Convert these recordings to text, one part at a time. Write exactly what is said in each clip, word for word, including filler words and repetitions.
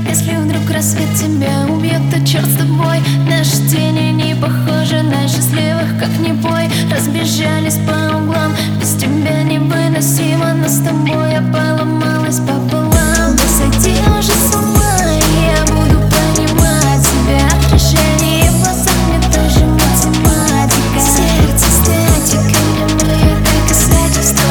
Если вдруг рассвет тебя убьет, то черт с тобой. Наши тени не похожи на счастливых, как не пой. Разбежались по углам, без тебя невыносимо. Но с тобой я поломалась пополам. Да сойти уже с ума, я буду понимать тебя. Отражение в глазах мне тоже математика. Сердце статика, для меня это касательство.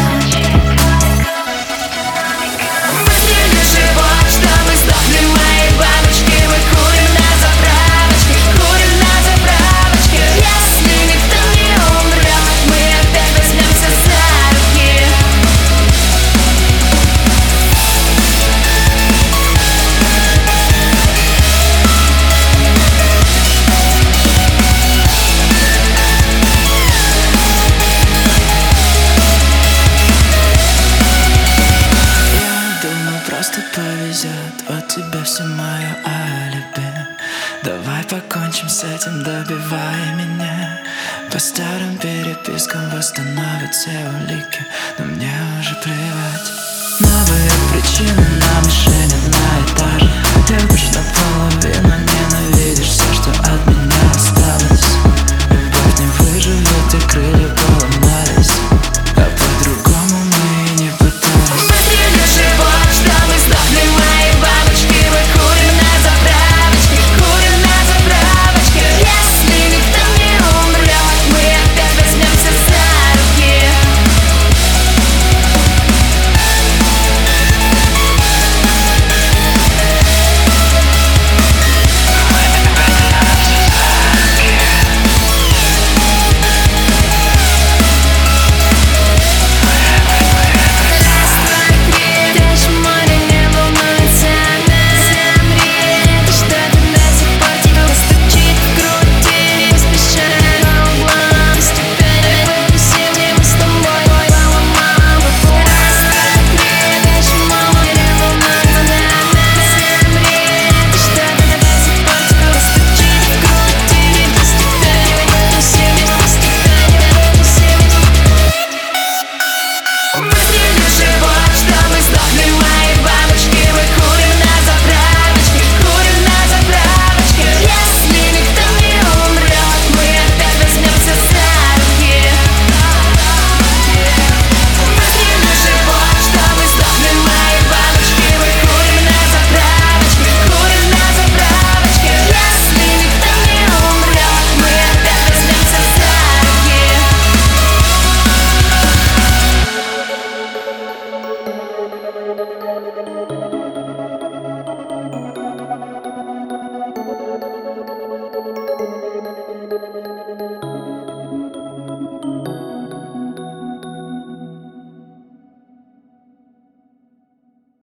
Выстрели живот, чтобы сдохли мои бабочки. Мы курим на заправочке, курим на заправочке. Если никто не умрет, мы опять возьмемся за руки. Я думал, просто повезет, вот тебе все мое алиби. Давай покончим с этим, добивай меня. По старым перепискам восстановят все улики, но мне уже плевать. Новые